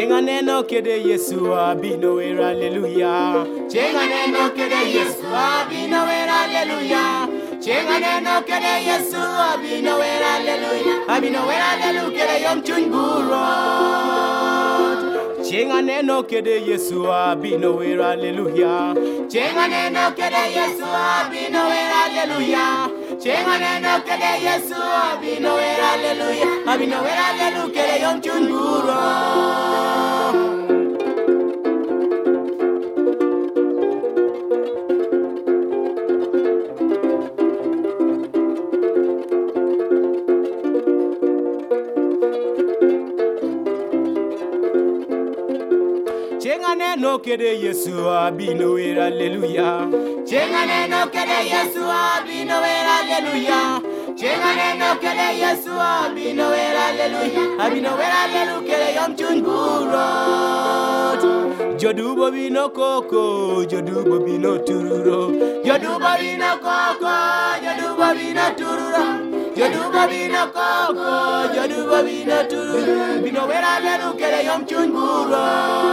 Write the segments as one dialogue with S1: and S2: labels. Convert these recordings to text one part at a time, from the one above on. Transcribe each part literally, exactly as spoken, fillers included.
S1: Chenganeno kede Yesu abino wer hallelujah. Chenganeno kede Yesu abino wer hallelujah. Chenganeno kede Yesu abino wer hallelujah. Abino wer hallelujah kede yom chunburo. Chenganeno kede Yesu abino wer hallelujah. Chenganeno kede Yesu abino wer hallelujah. Chenganeno kede Yesu abino wer hallelujah. Abino wer hallelujah kede yom chunburo. Chenganeno kede Yesu abino wer hallelujah. Chenganeno kede Yesu abino wer hallelujah. Chenganeno kede Yesu abino wer hallelujah. Abino wer hallelujah kede yom chunburo. Jodubo bino koko, jodubo bino tururo. Jodubo bino koko, jodubo bino tururo. Jodubo bino koko, jodubo bino tururo. Bino wer hallelujah kede yom chunburo.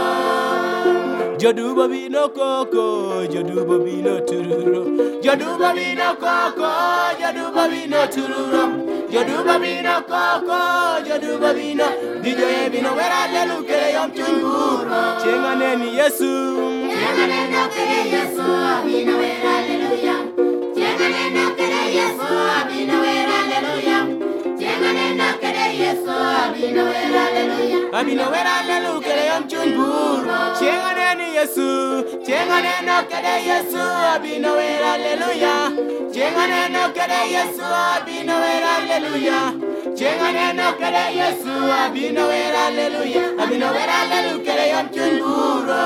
S1: Jodubo bino koko, jodubo bino tururo. Jodubo bino koko, jodubo bino tururo. Jodubo bino koko, jodubo bino. Dijoye bino wer hallelujah kede yom chunburo. Chenganeni Yesu,
S2: Chenganeno kede Yesu abino wer hallelujah. Chenganeno kede Yesu abino wer hallelujah. Chenganeno kede Yesu abino wer hallelujah.
S1: abino wer hallelujah kede yom chunburo. Chenganeni Yesu, chenganeno kede Yesu abino wer hallelujah. Chenganeno kede Yesu abino wer hallelujah. Chenganeno kede Yesu abino wer hallelujah. Abino wer hallelujah kede yom chunburo.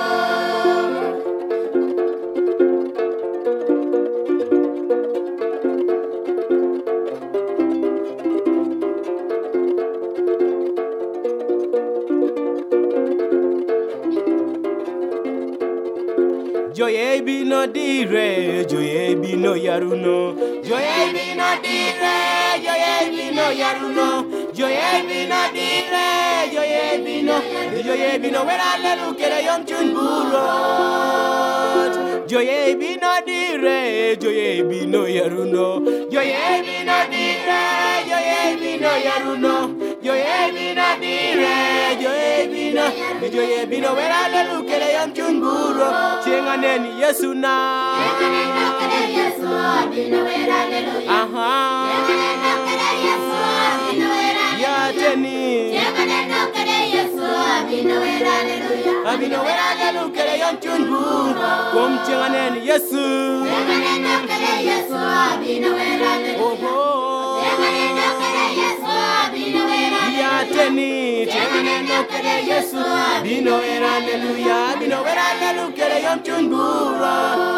S1: Joye bino dire, joye bino yaruno. Joye bino dire, joye bino yaruno. Joye bino dire, joye bino. Joye bino wer hallelujah kede yom chunburo. Joye bino dire, joye bino yaruno. Joye bino dire, joye bino yaruno. Joye bino dire, joye bino. Joye bino wer hallelujah kede yom chunburo. Chenganeni Yesu na.
S2: Chenganeno kede Yesu abino wer hallelujah.
S1: Aha.
S2: Chenganeno kede Yesu abino wer hallelujah.
S1: Ya teni.
S2: Chenganeno kede Yesu abino wer hallelujah.
S1: Abino wer hallelujah kede yom chunburo. Kom chenganeni Yesu.
S2: Chenganeno kede Yesu abino wer hallelujah.
S1: Oh.
S2: Chenganeno kede Yesu abino wer hallelujah.
S1: Ya teni. Chenganeno kede Yesu. Abino wer hallelujah. Abino wer hallelujah kede yom chunburo.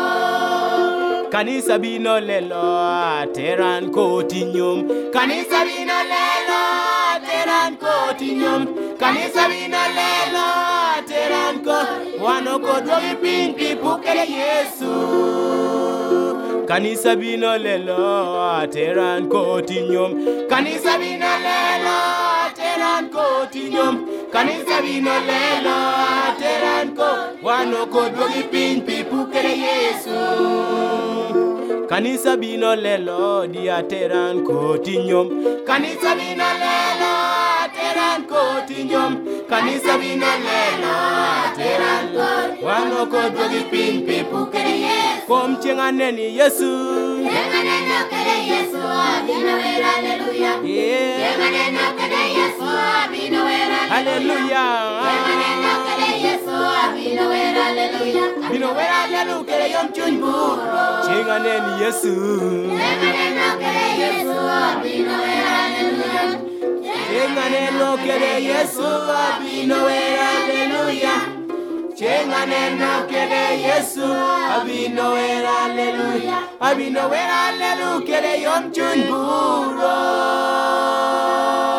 S1: Kanisa bino lelo ateran kotinyum. Kanisa bino lelo ateran kotinyum. Kanisa bino lelo ateran ko. Wano kodwogi piny pipu kede Yesu. Kanisa bino lelo ateran kotinyum. Kanisa bino lelo ateran kotinyum. Kanisa bino lelo ateran ko. Wano kodwogi piny pipu kede Yesu. Kanisa bino lelo di ateran kotinyum. Kanisa bino lelo ateran kotinyum. Kanisa bino lelo ateran ko. Wano kodwogi piny pipu kede Yesu. Kom chenganeni Yesu.
S2: Chenganeno kede Yesu abino wer hallelujah.
S1: Yeah.
S2: Chenganeno kede Yesu abino wer hallelujah. Chenganeno kede Yesu abino wer hallelujah.
S1: Bino wer hallelujah kede yom chunburo. Chenganeni Yesu.
S2: Chenganeno kede Yesu abino wer hallelujah.
S1: Chenganeno kede Yesu abino wer hallelujah. Chenganeno kede Yesu abino wer hallelujah. Abino wer hallelujah kede yom chunburo.